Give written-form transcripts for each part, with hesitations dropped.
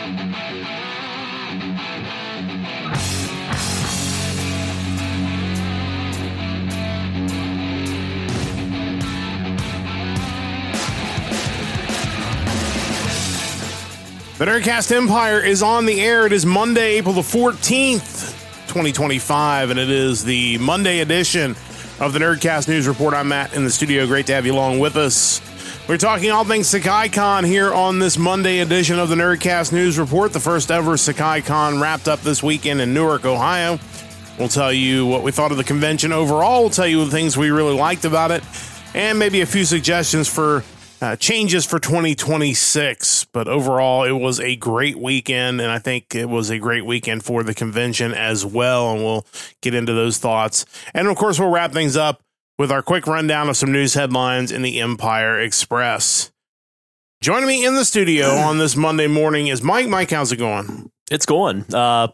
The Nerdcast Empire is on the air. It is Monday, April the 14th, 2025, and it is the Monday edition of the Nerdcast News Report. I'm Matt in the studio. Great to have you along with us. We're talking all things SakaiCon here on this Monday edition of the Nerdcast News Report. The first ever SakaiCon wrapped up this weekend in Newark, Ohio. We'll tell you what we thought of the convention overall. We'll tell you the things we really liked about it, and maybe a few suggestions for changes for 2026, but overall it was a great weekend, and I think it was a great weekend for the convention as well, and we'll get into those thoughts. And of course, we'll wrap things up with our quick rundown of some news headlines in the Empire Express. Joining me in the studio on this Monday morning is Mike. Mike, how's it going? It's going.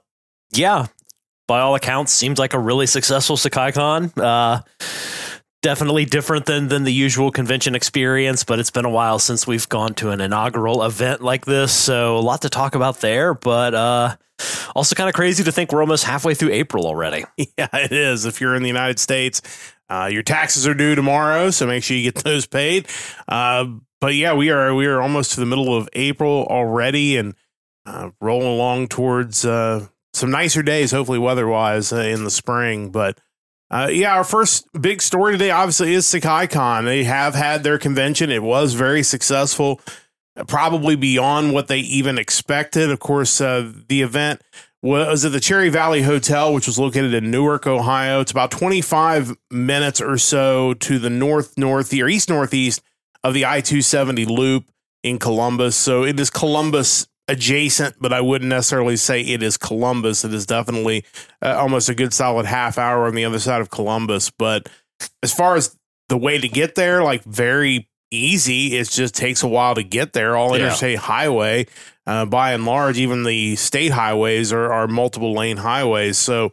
Yeah, by all accounts, seems like a really successful SakaiCon. Definitely different than the usual convention experience, but it's been a while since we've gone to an inaugural event like this, so a lot to talk about there, but also kind of crazy to think we're almost halfway through April already. Yeah, it is. If you're in the United States, your taxes are due tomorrow, so make sure you get those paid. But yeah, we are almost to the middle of April already, and rolling along towards some nicer days, hopefully weather-wise, in the spring, but yeah, our first big story today obviously is SakaiCon. They have had their convention. It was very successful, probably beyond what they even expected. Of course, the event was at the Cherry Valley Hotel, which was located in Newark, Ohio. It's about 25 minutes or so to the east-northeast of the I-270 loop in Columbus. So it is Columbus adjacent, but I wouldn't necessarily say it is Columbus. It is definitely almost a good solid half hour on the other side of Columbus. But as far as the way to get there, like very easy. It just takes a while to get there. All interstate highway, by and large, even the state highways are multiple lane highways. So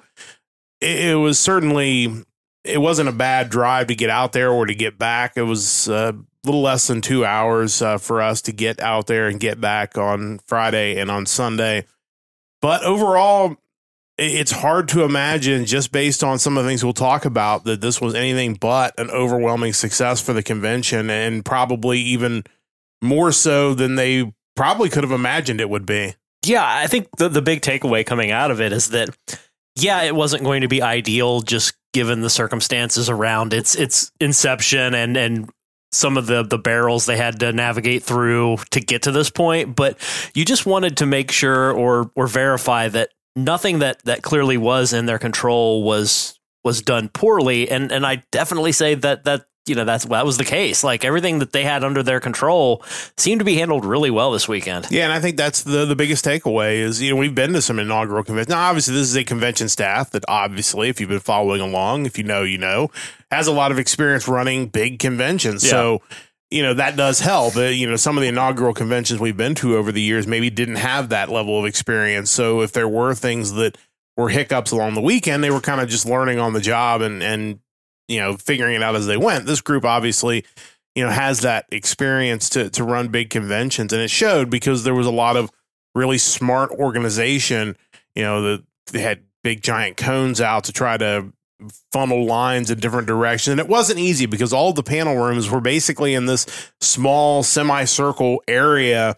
it was certainly, it wasn't a bad drive to get out there or to get back. It was little less than 2 hours for us to get out there and get back on Friday and on Sunday. But overall, it's hard to imagine, just based on some of the things we'll talk about, that this was anything but an overwhelming success for the convention, and probably even more so than they probably could have imagined it would be. Yeah, I think the big takeaway coming out of it is that, yeah, it wasn't going to be ideal just given the circumstances around its inception and some of the barrels they had to navigate through to get to this point, but you just wanted to make sure or verify that nothing that clearly was in their control was done poorly. And I definitely say that that was the case. Like, everything that they had under their control seemed to be handled really well this weekend. Yeah, and I think that's the biggest takeaway is, we've been to some inaugural conventions. Now, obviously, this is a convention staff that obviously, if you've been following along, if you know, has a lot of experience running big conventions. Yeah. So, that does help. Some of the inaugural conventions we've been to over the years maybe didn't have that level of experience. So if there were things that were hiccups along the weekend, they were kind of just learning on the job and figuring it out as they went. This group obviously, has that experience to run big conventions, and it showed because there was a lot of really smart organization. They had big giant cones out to try to funnel lines in different directions. And it wasn't easy because all the panel rooms were basically in this small semicircle area.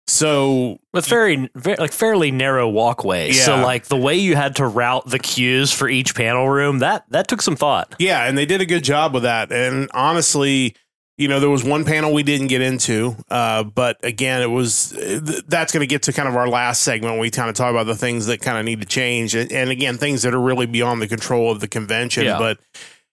So with fairly narrow walkways. Yeah. So like the way you had to route the queues for each panel room, that took some thought. Yeah. And they did a good job with that. And honestly, there was one panel we didn't get into, but again, that's going to get to kind of our last segment when we kind of talk about the things that kind of need to change. And again, things that are really beyond the control of the convention. Yeah. But,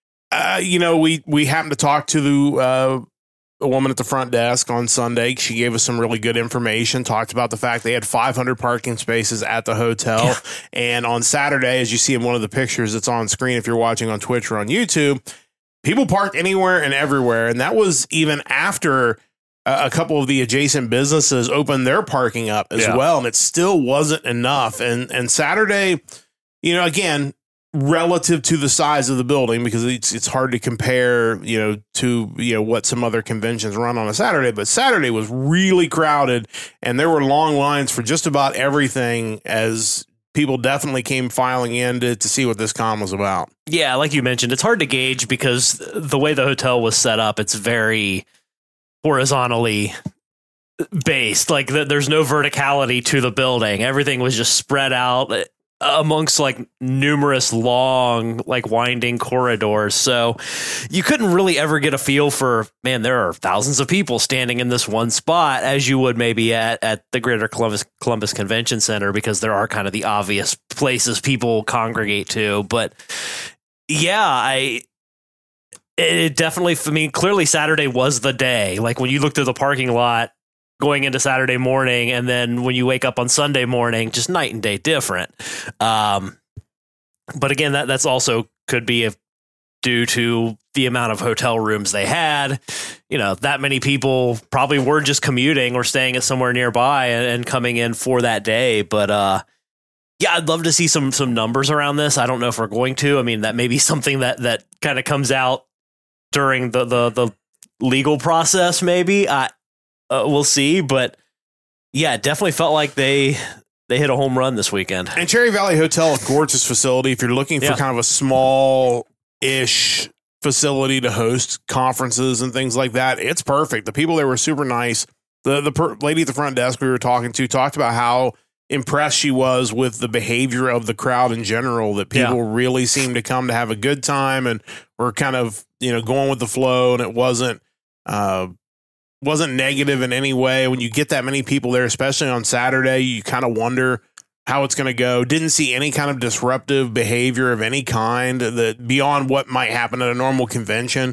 we happened to talk to a woman at the front desk on Sunday. She gave us some really good information, talked about the fact they had 500 parking spaces at the hotel. Yeah. And on Saturday, as you see in one of the pictures that's on screen, if you're watching on Twitch or on YouTube, people parked anywhere and everywhere. And that was even after a couple of the adjacent businesses opened their parking up as well. And it still wasn't enough. And Saturday, again, relative to the size of the building, because it's hard to compare, to what some other conventions run on a Saturday. But Saturday was really crowded, and there were long lines for just about everything, as people definitely came filing in to see what this con was about. Yeah, like you mentioned, it's hard to gauge because the way the hotel was set up, it's very horizontally based. Like there's no verticality to the building. Everything was just spread out amongst like numerous long, like winding corridors. So you couldn't really ever get a feel for, man, there are thousands of people standing in this one spot, as you would maybe at the Greater Columbus Convention Center, because there are kind of the obvious places people congregate to. But yeah, it definitely, I mean, clearly Saturday was the day. Like when you look through the parking lot going into Saturday morning, and then when you wake up on Sunday morning, just night and day different. But again, that's also could be due to the amount of hotel rooms they had. That many people probably were just commuting or staying at somewhere nearby and coming in for that day. But yeah, I'd love to see some numbers around this. I don't know if we're going to. I mean, that may be something that kind of comes out during the legal process, maybe. We'll see, but yeah, it definitely felt like they hit a home run this weekend. And Cherry Valley Hotel, a gorgeous facility. If you're looking for kind of a small-ish facility to host conferences and things like that, it's perfect. The people there were super nice. The lady at the front desk we were talking to talked about how impressed she was with the behavior of the crowd in general, that people really seemed to come to have a good time and were kind of, going with the flow, and it wasn't negative in any way. When you get that many people there, especially on Saturday, you kind of wonder how it's going to go. Didn't see any kind of disruptive behavior of any kind that beyond what might happen at a normal convention.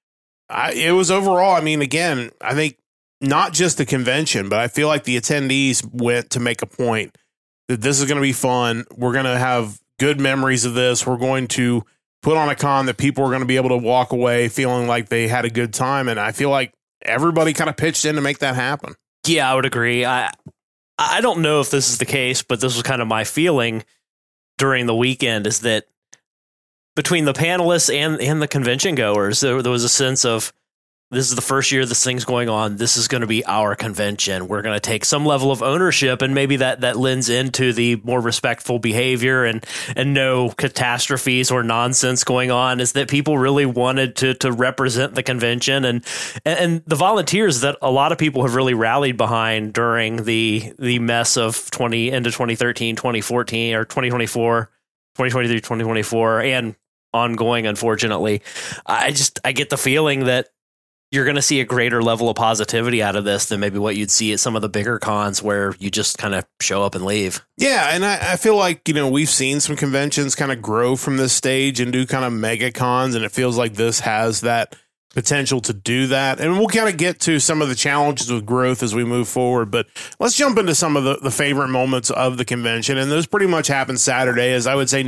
It was overall, I mean, again, I think not just the convention, but I feel like the attendees went to make a point that this is going to be fun. We're going to have good memories of this. We're going to put on a con that people are going to be able to walk away feeling like they had a good time. And I feel like everybody kind of pitched in to make that happen. Yeah, I would agree. I don't know if this is the case, but this was kind of my feeling during the weekend, is that between the panelists and the convention goers, there was a sense of, this is the first year this thing's going on. This is going to be our convention. We're going to take some level of ownership, and maybe that lends into the more respectful behavior and no catastrophes or nonsense going on, is that people really wanted to represent the convention and the volunteers that a lot of people have really rallied behind during the mess of 2013, 2014, or 2024, 2023, 2024, and ongoing, unfortunately. I get the feeling that you're going to see a greater level of positivity out of this than maybe what you'd see at some of the bigger cons where you just kind of show up and leave. Yeah. And I feel like, we've seen some conventions kind of grow from this stage and do kind of mega cons. And it feels like this has that potential to do that. And we'll kind of get to some of the challenges with growth as we move forward. But let's jump into some of the favorite moments of the convention. And those pretty much happened Saturday, as I would say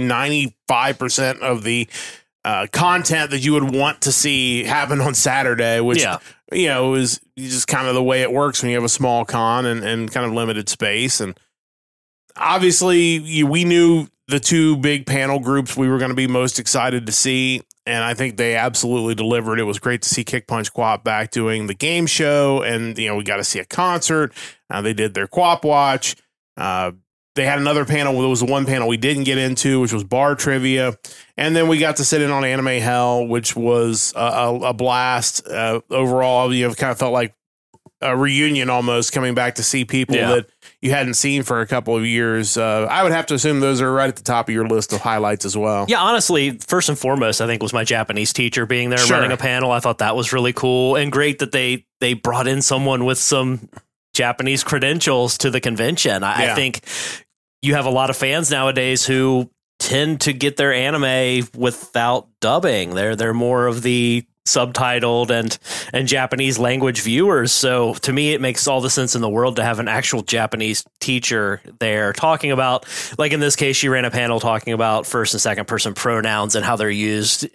95% of the content that you would want to see happen on Saturday, which, is just kind of the way it works when you have a small con and kind of limited space. And obviously we knew the two big panel groups we were going to be most excited to see. And I think they absolutely delivered. It was great to see Kick Punch Co-op back doing the game show. And, we got to see a concert. They did their Co-op Watch. They had another panel. There was one panel we didn't get into, which was bar trivia. And then we got to sit in on Anime Hell, which was a blast. Overall, kind of felt like a reunion almost, coming back to see people that you hadn't seen for a couple of years. I would have to assume those are right at the top of your list of highlights as well. Yeah, honestly, first and foremost, I think was my Japanese teacher being there running a panel. I thought that was really cool and great that they brought in someone with some Japanese credentials to the convention. I think you have a lot of fans nowadays who tend to get their anime without dubbing. They're more of the subtitled and Japanese language viewers. So to me, it makes all the sense in the world to have an actual Japanese teacher there talking about, like in this case, she ran a panel talking about first and second person pronouns and how they're used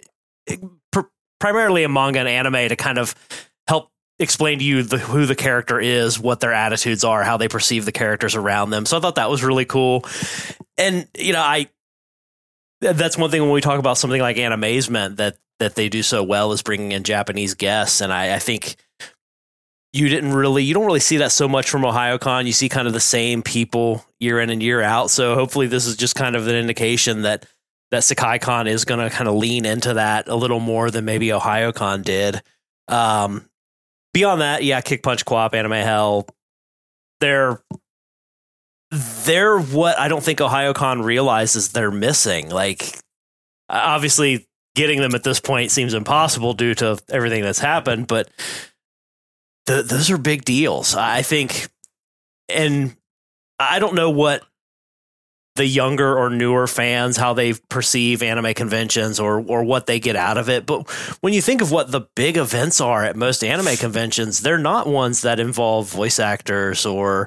primarily in manga and anime to kind of help explain to you who the character is, what their attitudes are, how they perceive the characters around them. So I thought that was really cool. And, that's one thing when we talk about something like Animazement that they do so well is bringing in Japanese guests. And I think you don't really see that so much from OhioCon. You see kind of the same people year in and year out. So hopefully this is just kind of an indication that SakaiCon is going to kind of lean into that a little more than maybe OhioCon did. Beyond that, yeah, Kick Punch Co-op, Anime Hell, they're what I don't think OhioCon realizes they're missing. Like, obviously getting them at this point seems impossible due to everything that's happened, but those are big deals, I think. And I don't know what the younger or newer fans, how they perceive anime conventions or what they get out of it. But when you think of what the big events are at most anime conventions, they're not ones that involve voice actors or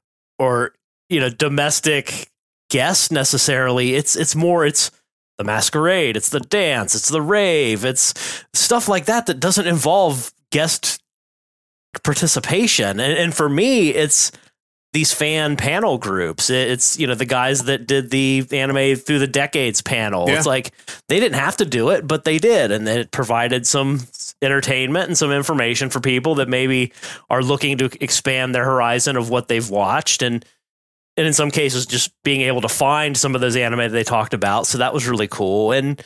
domestic guests necessarily. It's the masquerade, it's the dance, it's the rave, it's stuff like that doesn't involve guest participation. And for me, it's these fan panel groups. It's, the guys that did the Anime Through the Decades panel. Yeah. It's like they didn't have to do it, but they did. And it provided some entertainment and some information for people that maybe are looking to expand their horizon of what they've watched. And in some cases, just being able to find some of those anime they talked about. So that was really cool. And,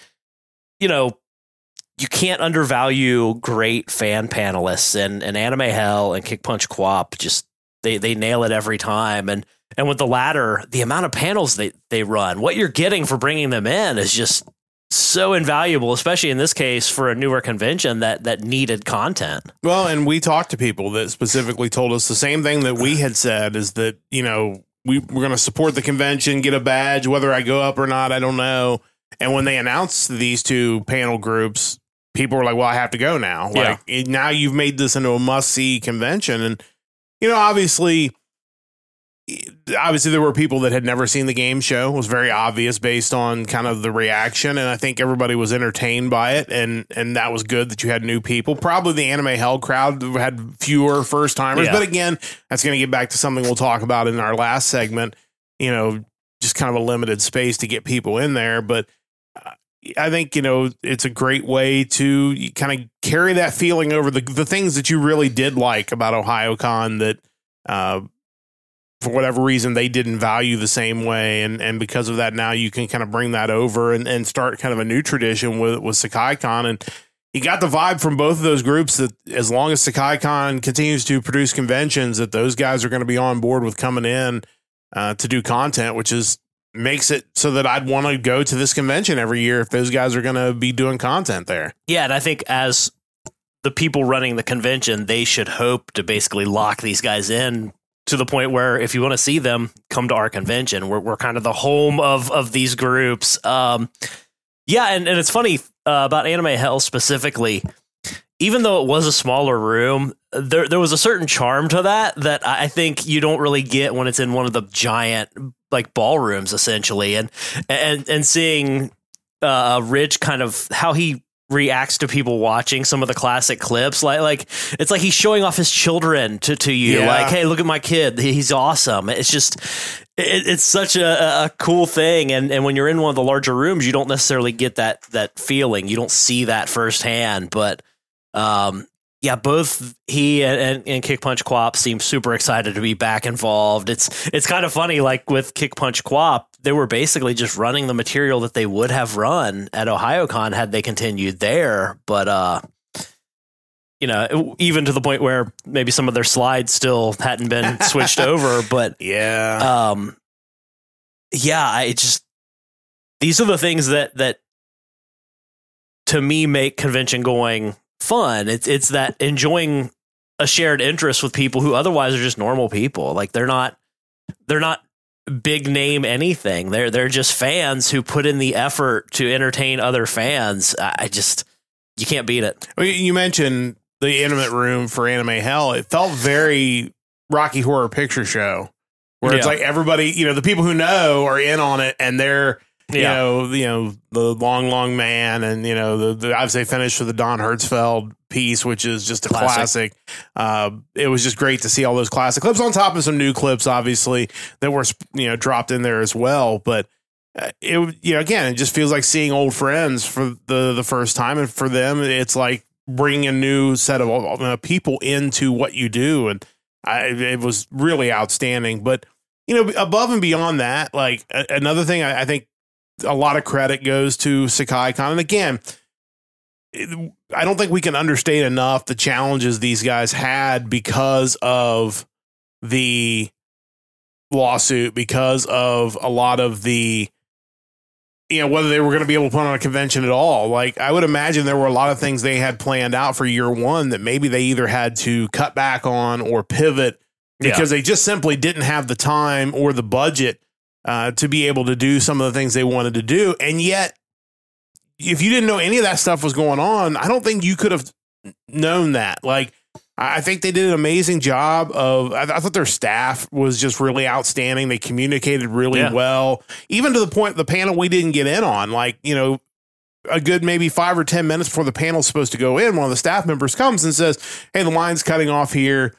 you can't undervalue great fan panelists, and Anime Hell and Kick Punch Co-op just they nail it every time. And with the latter, the amount of panels they run, what you're getting for bringing them in is just so invaluable, especially in this case for a newer convention that needed content. Well, and we talked to people that specifically told us the same thing that we had said, is that, we're going to support the convention, get a badge, whether I go up or not, I don't know. And when they announced these two panel groups, people were like, well, I have to go now. Yeah. Like, now you've made this into a must-see convention. And, obviously there were people that had never seen the game show. It was very obvious based on kind of the reaction. And I think everybody was entertained by it. And that was good that you had new people. Probably the Anime Hell crowd had fewer first timers. Yeah. But again, that's going to get back to something we'll talk about in our last segment, just kind of a limited space to get people in there. But I think, it's a great way to kind of carry that feeling over the things that you really did like about OhioCon that, for whatever reason, they didn't value the same way. And because of that, now you can kind of bring that over and start kind of a new tradition with SakaiCon. And you got the vibe from both of those groups that as long as SakaiCon continues to produce conventions, that those guys are going to be on board with coming in to do content, which makes it so that I'd want to go to this convention every year if those guys are going to be doing content there. Yeah, and I think as the people running the convention, they should hope to basically lock these guys in to the point where if you want to see them, come to our convention. We're kind of the home of these groups. And it's funny about Anime Hell specifically. Even though it was a smaller room, there was a certain charm to that I think you don't really get when it's in one of the giant like ballrooms essentially, and seeing Rich kind of how he reacts to people watching some of the classic clips, like it's like he's showing off his children to you, like, hey, look at my kid, he's awesome. It's just it's such a cool thing, and when you're in one of the larger rooms, you don't necessarily get that feeling, you don't see that firsthand, but both he and Kick Punch Co-op seem super excited to be back involved. It's kind of funny, like with Kick Punch Co-op, they were basically just running the material that they would have run at OhioCon had they continued there. But, even to the point where maybe some of their slides still hadn't been switched over. But these are the things that to me make convention going fun. It's that enjoying a shared interest with people who otherwise are just normal people. Like they're not big name anything. They're just fans who put in the effort to entertain other fans. You can't beat it. Well, you mentioned the intimate room for Anime Hell. It felt very Rocky Horror Picture Show, where it's like everybody, the people who know are in on it, and they're you know, the long man, and the I'd say finish for the Don Hertzfeld piece, which is just a classic. It was just great to see all those classic clips on top of some new clips, obviously, that were dropped in there as well. But again, it just feels like seeing old friends for the first time. And for them, it's like bringing a new set of people into what you do. And it was really outstanding. But, above and beyond that, like another thing, I think a lot of credit goes to SakaiCon. And again, I don't think we can understate enough the challenges these guys had because of the lawsuit, because of a lot of the, whether they were going to be able to put on a convention at all. Like, I would imagine there were a lot of things they had planned out for year one that maybe they either had to cut back on or pivot because they just simply didn't have the time or the budget to be able to do some of the things they wanted to do. And yet, if you didn't know any of that stuff was going on, I don't think you could have known that. Like, I think they did an amazing job I thought their staff was just really outstanding. They communicated really well, even to the point the panel we didn't get in on, like, a good maybe 5 or 10 minutes before the panel's supposed to go in, one of the staff members comes and says, "Hey, the line's cutting off here.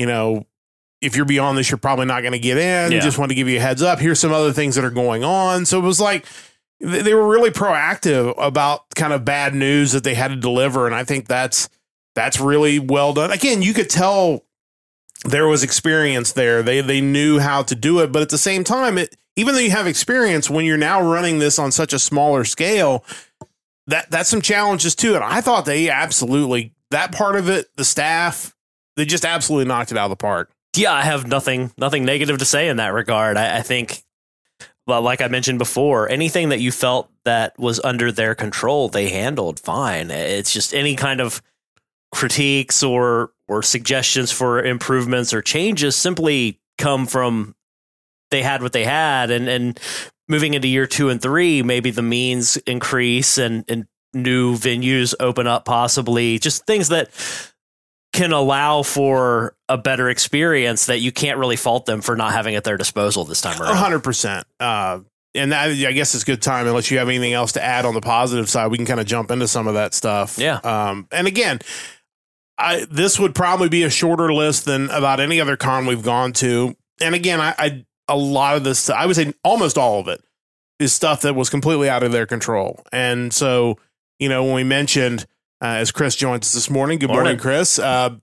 If you're beyond this, you're probably not going to get in. Just want to give you a heads up. Here's some other things that are going on." So it was like, they were really proactive about kind of bad news that they had to deliver. And I think that's really well done. Again, you could tell there was experience there. They knew how to do it. But at the same time, even though you have experience, when you're now running this on such a smaller scale, that's some challenges too. And I thought that part of it, the staff, they just absolutely knocked it out of the park. Yeah, I have nothing negative to say in that regard. I think, well, like I mentioned before, anything that you felt that was under their control, they handled fine. It's just any kind of critiques or suggestions for improvements or changes simply come from they had what they had, and moving into year 2 and 3, maybe the means increase and new venues open up, possibly just things that can allow for a better experience that you can't really fault them for not having at their disposal this time around. 100%. And that, I guess it's good time, unless you have anything else to add on the positive side, we can kind of jump into some of that stuff. Yeah. And again, this would probably be a shorter list than about any other con we've gone to. And again, a lot of this, I would say almost all of it, is stuff that was completely out of their control. And so, when we mentioned, as Chris joins us this morning, good morning, Chris.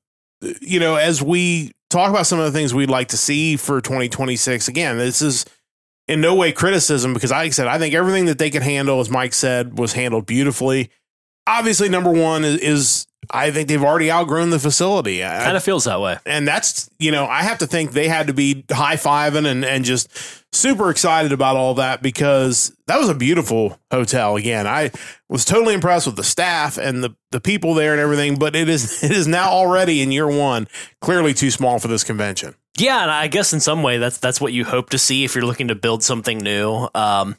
As we talk about some of the things we'd like to see for 2026, again, this is in no way criticism, because like I said, I think everything that they could handle, as Mike said, was handled beautifully. Obviously, number one is I think they've already outgrown the facility. Kind of feels that way. And that's, I have to think they had to be high-fiving and just super excited about all that, because that was a beautiful hotel. Again, I was totally impressed with the staff and the people there and everything, but it is now already in year one, clearly too small for this convention. Yeah, and I guess in some way that's what you hope to see if you're looking to build something new.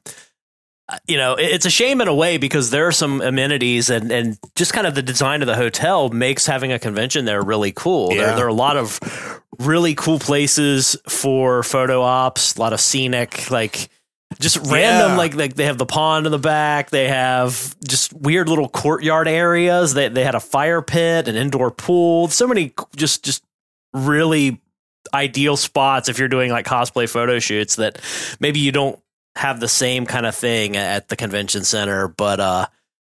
It's a shame in a way, because there are some amenities and just kind of the design of the hotel makes having a convention there really cool. Yeah. There are a lot of really cool places for photo ops, a lot of scenic, like just random, like they have the pond in the back. They have just weird little courtyard areas. They had a fire pit, an indoor pool, so many just really ideal spots if you're doing like cosplay photo shoots that maybe you don't have the same kind of thing at the convention center. But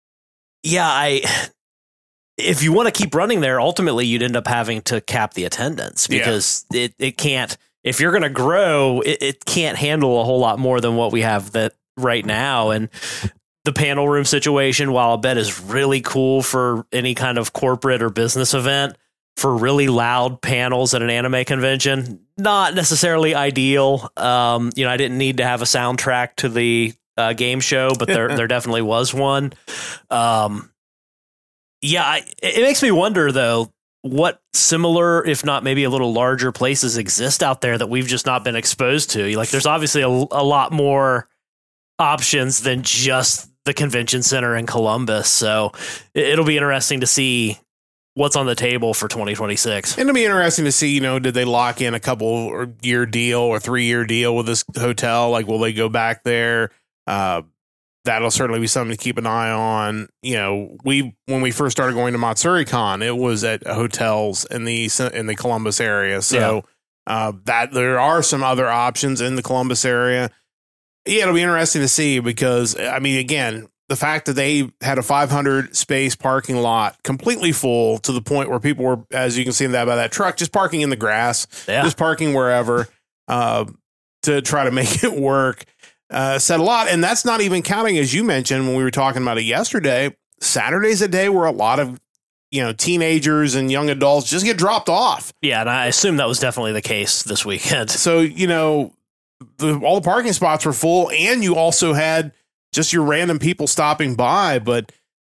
if you want to keep running there, ultimately you'd end up having to cap the attendance, because it can't, if you're going to grow, it can't handle a whole lot more than what we have that right now. And the panel room situation, while I bet is really cool for any kind of corporate or business event, for really loud panels at an anime convention, not necessarily ideal. I didn't need to have a soundtrack to the game show, but there definitely was one. It makes me wonder, though, what similar, if not maybe a little larger places exist out there that we've just not been exposed to. Like, there's obviously a lot more options than just the convention center in Columbus. So it'll be interesting to see what's on the table for 2026. And it'll be interesting to see, did they lock in a couple year deal or 3-year deal with this hotel? Like, will they go back there? That'll certainly be something to keep an eye on. When we first started going to MatsuriCon, it was at hotels in the Columbus area. So that there are some other options in the Columbus area. Yeah, it'll be interesting to see because, I mean, again, the fact that they had a 500 space parking lot completely full to the point where people were, as you can see that by that truck, just parking in the grass, just parking wherever to try to make it work, said a lot. And that's not even counting, as you mentioned when we were talking about it yesterday, Saturday's a day where a lot of, teenagers and young adults just get dropped off. Yeah, and I assume that was definitely the case this weekend. So, all the parking spots were full, and you also had just your random people stopping by. But,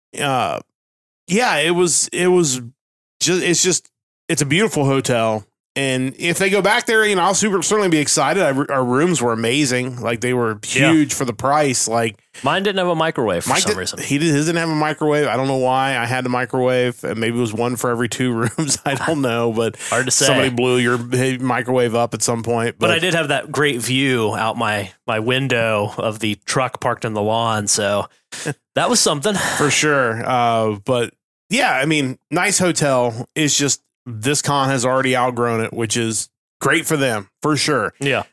it's a beautiful hotel. And if they go back there, I'll certainly be excited. Our rooms were amazing. Like, they were huge for the price. Like, mine didn't have a microwave for some reason. His didn't have a microwave. I don't know why. I had a microwave, and maybe it was one for every 2 rooms. I don't know, but hard to say. Somebody blew your microwave up at some point. But I did have that great view out my window of the truck parked on the lawn, so that was something for sure. But yeah, I mean, nice hotel. Is just. This con has already outgrown it, which is great for them for sure. Yeah.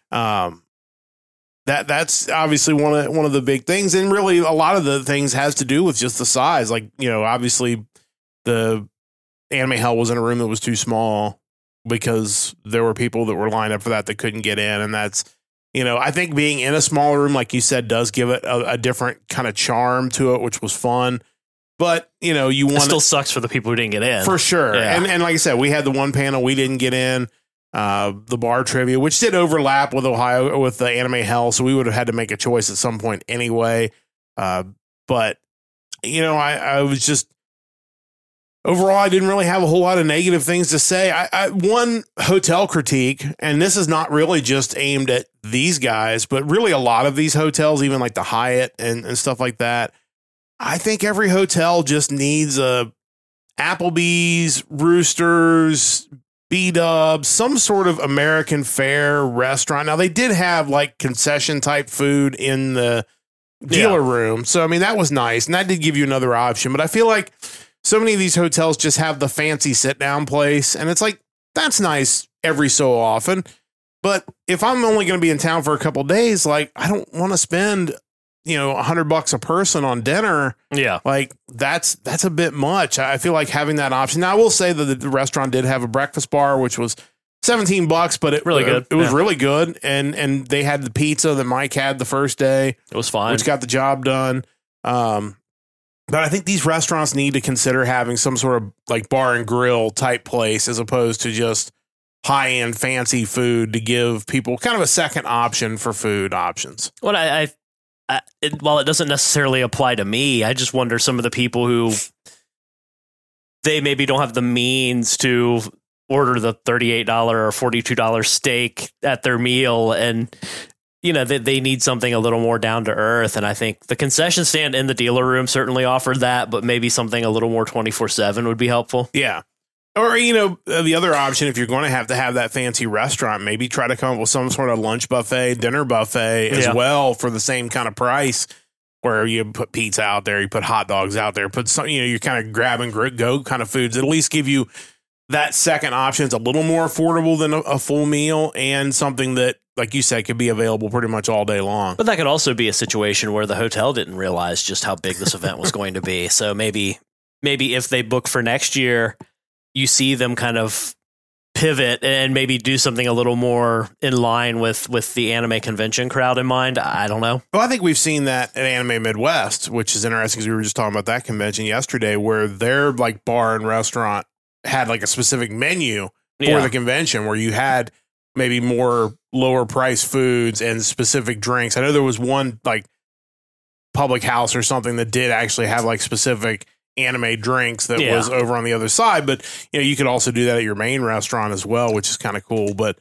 That's obviously one of the big things. And really a lot of the things has to do with just the size. Like, obviously the Anime Hell was in a room that was too small because there were people that were lined up for that couldn't get in. And that's, I think being in a smaller room, like you said, does give it a different kind of charm to it, which was fun. But, you want it still sucks for the people who didn't get in. For sure. Yeah. And like I said, we had the one panel we didn't get in, the bar trivia, which did overlap with the Anime Hell. So we would have had to make a choice at some point anyway. But, I was just overall, I didn't really have a whole lot of negative things to say. One hotel critique, and this is not really just aimed at these guys, but really a lot of these hotels, even like the Hyatt and stuff like that. I think every hotel just needs a Applebee's, Roosters, B-Dubs, some sort of American fare restaurant. Now, they did have like concession type food in the dealer room. So, I mean, that was nice. And that did give you another option. But I feel like so many of these hotels just have the fancy sit down place. And it's like, that's nice every so often. But if I'm only going to be in town for a couple of days, like, I don't want to spend $100 a person on dinner. Yeah. Like that's a bit much. I feel like having that option. Now I will say that the restaurant did have a breakfast bar, which was $17, but it really good. It was really good. And they had the pizza that Mike had the first day. It was fine. Which got the job done. But I think these restaurants need to consider having some sort of like bar and grill type place as opposed to just high end fancy food to give people kind of a second option for food options. What while it doesn't necessarily apply to me, I just wonder some of the people who they maybe don't have the means to order the $38 or $42 steak at their meal. And, they need something a little more down to earth. And I think the concession stand in the dealer room certainly offered that, but maybe something a little more 24/7 would be helpful. Yeah. Or, the other option, if you're going to have that fancy restaurant, maybe try to come up with some sort of lunch buffet, dinner buffet as well for the same kind of price where you put pizza out there, you put hot dogs out there, put some, you're kind of grab and go kind of foods. At least give you that second option. It's a little more affordable than a full meal and something that, like you said, could be available pretty much all day long. But that could also be a situation where the hotel didn't realize just how big this event was going to be. So maybe if they book for next year, you see them kind of pivot and maybe do something a little more in line with the anime convention crowd in mind. I don't know. Well, I think we've seen that at Anime Midwest, which is interesting because we were just talking about that convention yesterday where their like bar and restaurant had like a specific menu for the convention where you had maybe more lower price foods and specific drinks. I know there was one like public house or something that did actually have like specific anime drinks that was over on the other side, but you could also do that at your main restaurant as well, which is kind of cool. But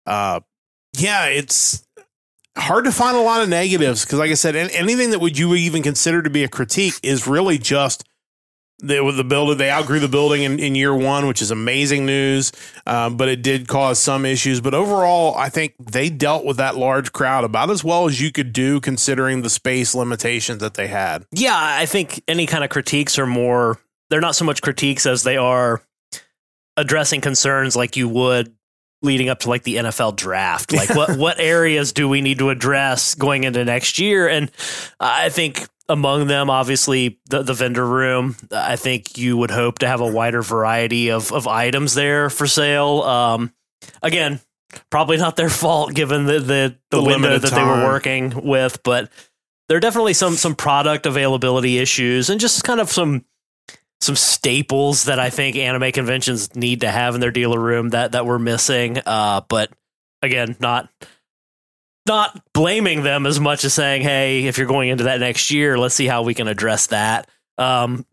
it's hard to find a lot of negatives because, like I said, anything that would you even consider to be a critique is really just the building. They outgrew the building in year one, which is amazing news. But it did cause some issues. But overall, I think they dealt with that large crowd about as well as you could do, considering the space limitations that they had. Yeah, I think any kind of critiques are they're not so much critiques as they are addressing concerns like you would leading up to like the NFL draft. Like what areas do we need to address going into next year? And I think among them, obviously the vendor room. I think you would hope to have a wider variety of items there for sale. Again, probably not their fault given the window that they were working with, but there are definitely some product availability issues and just kind of some staples that I think anime conventions need to have in their dealer room that we're missing. But again, not blaming them as much as saying, hey, if you're going into that next year, let's see how we can address that. I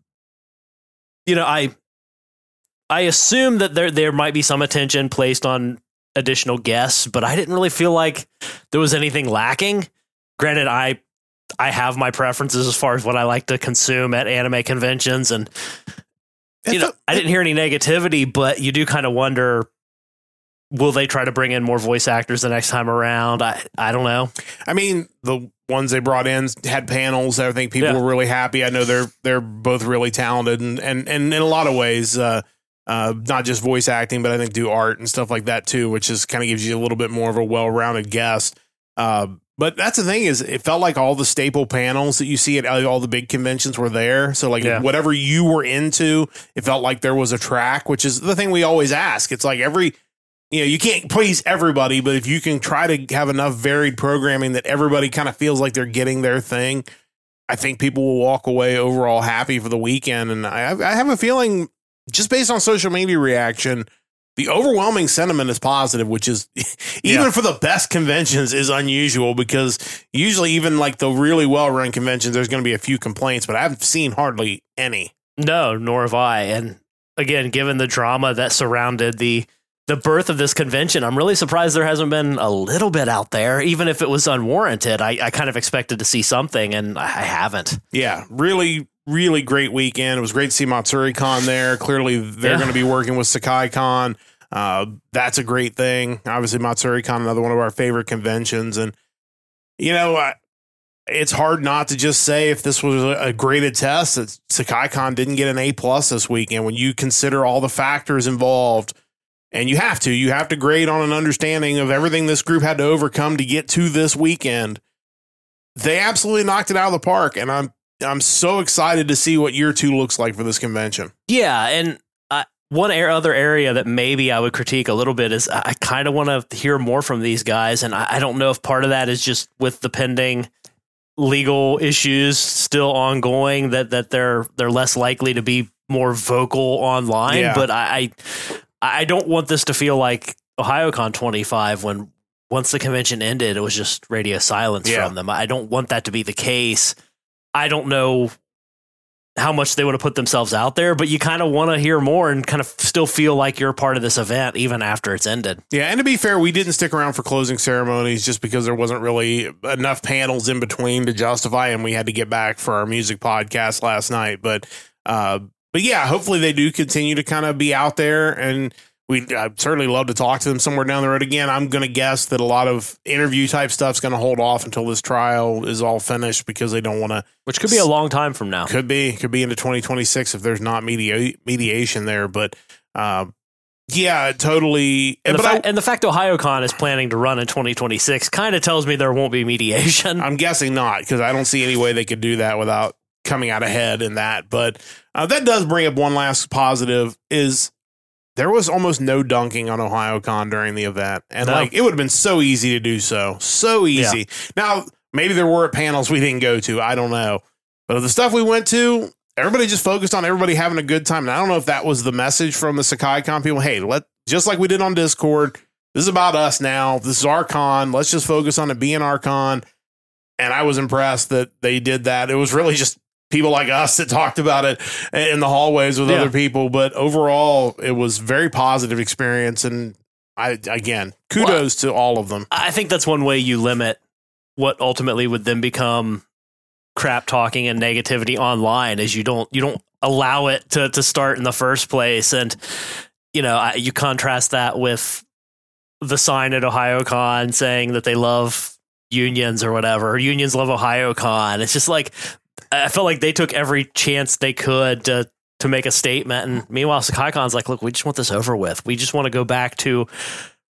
assume that there might be some attention placed on additional guests, but I didn't really feel like there was anything lacking. Granted, I have my preferences as far as what I like to consume at anime conventions, and I didn't hear any negativity, but you do kind of wonder, will they try to bring in more voice actors the next time around? I don't know. I mean, the ones they brought in had panels. I think people were really happy. I know they're both really talented and in a lot of ways, not just voice acting, but I think do art and stuff like that too, which is kind of gives you a little bit more of a well-rounded guest. But that's the thing is it felt like all the staple panels that you see at all the big conventions were there. So like whatever you were into, it felt like there was a track, which is the thing we always ask. It's like you can't please everybody, but if you can try to have enough varied programming that everybody kind of feels like they're getting their thing, I think people will walk away overall happy for the weekend. And I have a feeling just based on social media reaction, the overwhelming sentiment is positive, which is even for the best conventions is unusual because usually even like the really well-run conventions, there's going to be a few complaints, but I haven't seen hardly any. No, nor have I. And again, given the drama that surrounded the birth of this convention, I'm really surprised there hasn't been a little bit out there, even if it was unwarranted. I kind of expected to see something, and I haven't. Yeah, really, really great weekend. It was great to see Matsuri-Con there. Clearly, they're going to be working with Sakai-Con. That's a great thing. Obviously, Matsuri-Con, another one of our favorite conventions. And, it's hard not to just say if this was a graded test that Sakai-Con didn't get an A+ this weekend when you consider all the factors involved. And you have to grade on an understanding of everything this group had to overcome to get to this weekend. They absolutely knocked it out of the park. And I'm so excited to see what year 2 looks like for this convention. Yeah. And one other area that maybe I would critique a little bit is I kind of want to hear more from these guys. And I don't know if part of that is just with the pending legal issues still ongoing that they're less likely to be more vocal online. Yeah. But I don't want this to feel like OhioCon 25 when once the convention ended, it was just radio silence from them. I don't want that to be the case. I don't know how much they would have put themselves out there, but you kind of want to hear more and kind of still feel like you're a part of this event even after it's ended. Yeah, and to be fair, we didn't stick around for closing ceremonies just because there wasn't really enough panels in between to justify, and we had to get back for our music podcast last night. But yeah, hopefully they do continue to kind of be out there, and I'd certainly love to talk to them somewhere down the road. Again, I'm going to guess that a lot of interview type stuff's going to hold off until this trial is all finished because they don't want to. Which could be a long time from now. Could be into 2026 if there's not mediation there. But yeah, totally. And the fact OhioCon is planning to run in 2026 kind of tells me there won't be mediation. I'm guessing not because I don't see any way they could do that without coming out ahead in that. But that does bring up one last positive is there was almost no dunking on OhioCon during the event. And it would have been so easy to do so. So easy. Yeah. Now, maybe there were panels we didn't go to. I don't know. But the stuff we went to, everybody just focused on everybody having a good time. And I don't know if that was the message from the Sakai-Con people. Hey, just like we did on Discord, this is about us now. This is our con. Let's just focus on it being our con. And I was impressed that they did that. It was really just people like us that talked about it in the hallways with other people. But overall, it was very positive experience. And kudos to all of them. I think that's one way you limit what ultimately would then become crap talking and negativity online is you don't allow it to start in the first place. And, you contrast that with the sign at OhioCon saying that they love unions or whatever, or unions love OhioCon. It's just like, I felt like they took every chance they could to make a statement. And meanwhile, Sakai-Con's like, look, we just want this over with. We just want to go back to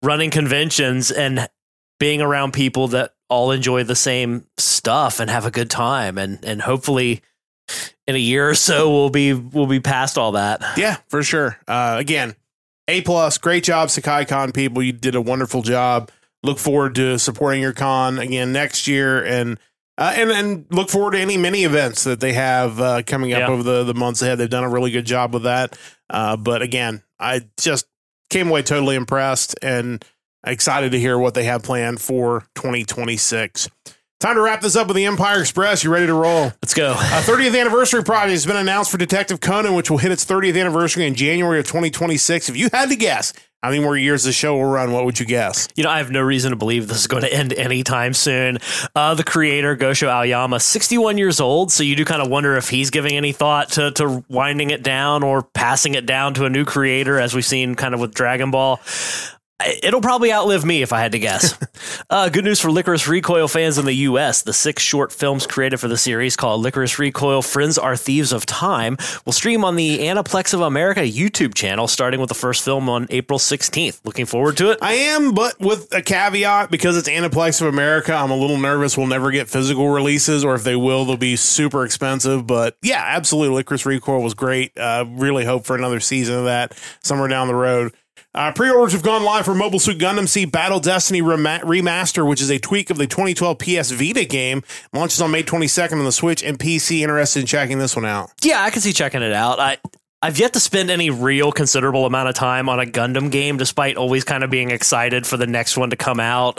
running conventions and being around people that all enjoy the same stuff and have a good time. And hopefully in a year or so, we'll be past all that. Yeah, for sure. Again, A+, great job, Sakai Con people. You did a wonderful job. Look forward to supporting your con again next year, and look forward to any mini events that they have coming up over the months ahead. They've done a really good job with that. But again, I just came away totally impressed and excited to hear what they have planned for 2026. Time to wrap this up with the Empire Express. You ready to roll? Let's go. A 30th anniversary project has been announced for Detective Conan, which will hit its 30th anniversary in January of 2026. If you had to guess how many more years the show will run, what would you guess? I have no reason to believe this is going to end anytime soon. The creator, Gosho Aoyama, 61 years old, so you do kind of wonder if he's giving any thought to winding it down or passing it down to a new creator, as we've seen kind of with Dragon Ball. It'll probably outlive me if I had to guess. Good news for Licorice Recoil fans in the U.S. The 6 short films created for the series, called Licorice Recoil Friends Are Thieves of Time, will stream on the Aniplex of America YouTube channel, starting with the first film on April 16th. Looking forward to it? I am, but with a caveat, because it's Aniplex of America, I'm a little nervous we'll never get physical releases, or if they will, they'll be super expensive. But yeah, absolutely, Licorice Recoil was great. Really hope for another season of that somewhere down the road. Pre-orders have gone live for Mobile Suit Gundam Seed Battle Destiny Remaster, which is a tweak of the 2012 PS Vita game. Launches on May 22nd on the Switch and PC. Interested in checking this one out? Yeah, I can see checking it out. I've yet to spend any real considerable amount of time on a Gundam game, despite always kind of being excited for the next one to come out.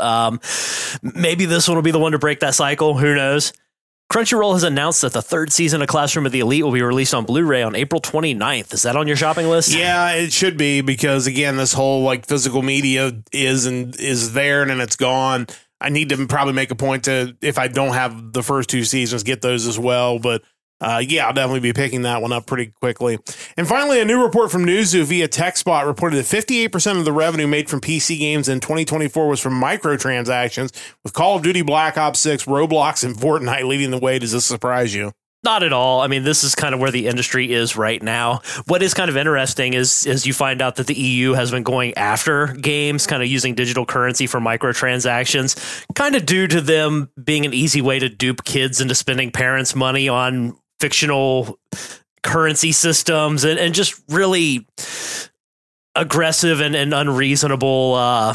Maybe this one will be the one to break that cycle. Who knows? Crunchyroll has announced that the 3rd season of Classroom of the Elite will be released on Blu-ray on April 29th. Is that on your shopping list? Yeah, it should be, because again, this whole physical media is there and then it's gone. I need to probably make a point to, if I don't have the first 2 seasons, get those as well. But yeah, I'll definitely be picking that one up pretty quickly. And finally, a new report from Newzoo via TechSpot reported that 58% of the revenue made from PC games in 2024 was from microtransactions, with Call of Duty, Black Ops 6, Roblox, and Fortnite leading the way. Does this surprise you? Not at all. I mean, this is kind of where the industry is right now. What is kind of interesting is you find out that the EU has been going after games, kind of using digital currency for microtransactions, kind of due to them being an easy way to dupe kids into spending parents' money on fictional currency systems and just really aggressive and unreasonable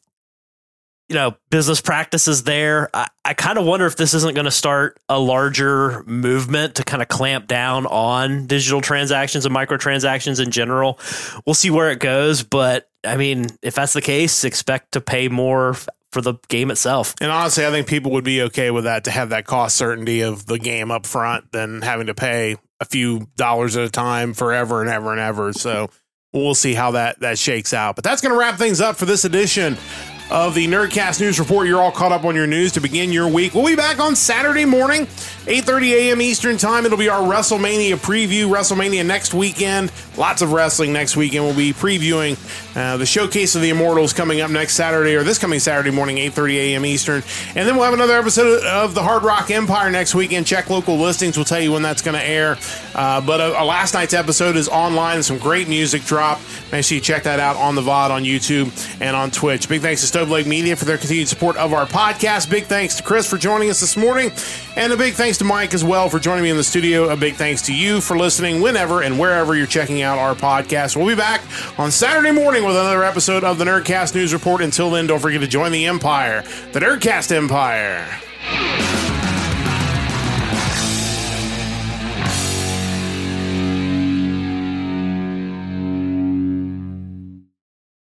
business practices there. I kind of wonder if this isn't going to start a larger movement to kind of clamp down on digital transactions and microtransactions in general. We'll see where it goes, but I mean, if that's the case, expect to pay more for the game itself. And honestly, I think people would be okay with that, to have that cost certainty of the game up front than having to pay a few dollars at a time forever and ever and ever. So we'll see how that shakes out. But that's going to wrap things up for this edition of the Nerdcast News Report. You're all caught up on your news to begin your week. We'll be back on Saturday morning, 8:30 a.m. Eastern Time. It'll be our WrestleMania preview. WrestleMania next weekend. Lots of wrestling next weekend. We'll be previewing the Showcase of the Immortals coming up next Saturday, or this coming Saturday morning, 8:30 a.m. Eastern. And then we'll have another episode of the Hard Rock Empire next weekend. Check local listings. We'll tell you when that's going to air. But last night's episode is online. Some great music drop. Make sure you check that out on the VOD on YouTube and on Twitch. Big thanks to Stove Lake Media for their continued support of our podcast. Big thanks to Chris for joining us this morning. And a big thanks to Mike as well for joining me in the studio. A big thanks to you for listening whenever and wherever you're checking out our podcast. We'll be back on Saturday morning with another episode of the Nerdcast News Report. Until then, don't forget to join the Empire, the Nerdcast Empire.